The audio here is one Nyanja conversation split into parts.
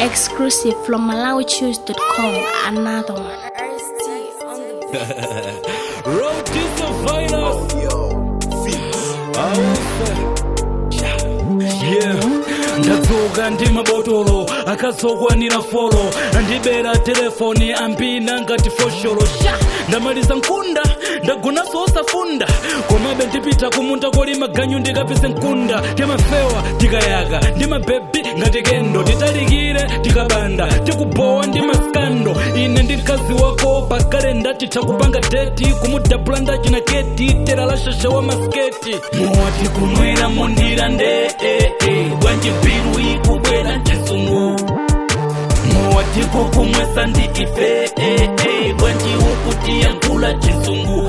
Exclusive from MalawiChoose.com. Another one. Road to survive. Yeah. Ndadzoka ndi mabotolo akazokwanira folo andibera telefoni ambina ngati fosholo sha ndamaliza nkunda ndagonaso osafunda komabe ndipita kumunda kolima ganyu ndikapise nkunda timafewa tikayaka ndi mabebi ngati kendo titalikire tikabanda tikubowa ndi maskando ine ndi mkazi wako pakale ndatitha kupanga deti kumudabula ndachina keti tera la shasha wa masketi muwati kumwera mondira nde bwanji biru ikubwera nchisungu muwati kukumwesa ndi ife bwanji ukutia nkula chisungu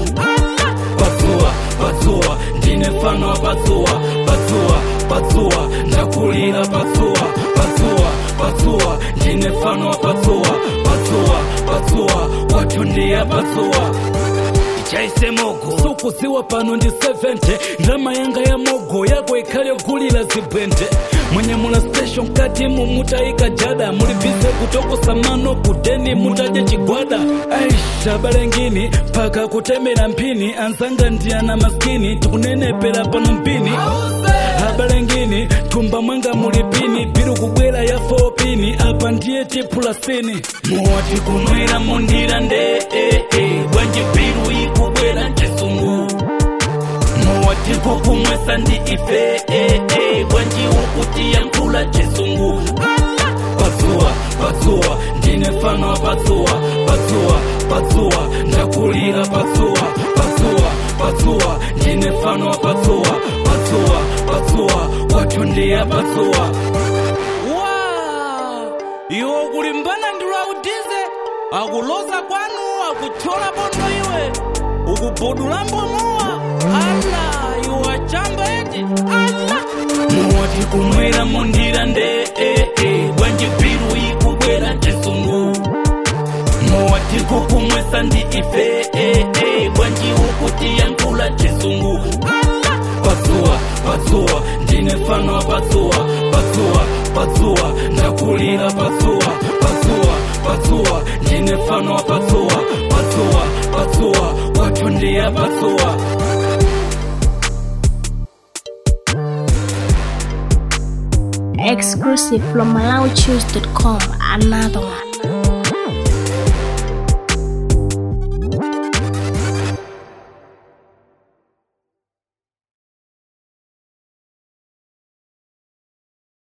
patsuwa ndine fano wa patsuwa ndakulira patsuwa ndine fano wa patsuwa watundia patsuwa chaise mogo sukuziwa pano ndi 70 ndrama yanga ya mogo yako ikhale ogulira zibwende mwenye mula station kati mumutaika jada mulibize kutokosa mano kuteni mutaje chigwada aisha balengini paka kutemera mpini anzanga ndiyana maskini tikunenepera pano mpini abalengini tumba mwanga mulipini biru kubwera ya 4 pini apa ndiye tipulasini muwati kumwera mondira nde bwanji biru ikubwera nchisungu muwati kukumwesa ndi ife bwanji ukutia nkula chisungu patsuwa ndine fano wa patsuwa ndakulira patsuwa ndine fano wa patsuwa watundia patsuwa iwo kulimbana ndi laudize akuloza kwanu akuchola bondo iwe ukubudula mbomowa ala iwa chamba eti ala muwati kumwera mondira nde bwanji biru ikubwera nchisungu muwati kukumwesa ndi ife bwanji ukutia nkula chisungu patsuwa ndine fano wa patsuwa ndakulira patsuwa ndine fano wa patsuwa watundia patsuwa Exclusive from MalawiChoose.com. Another one.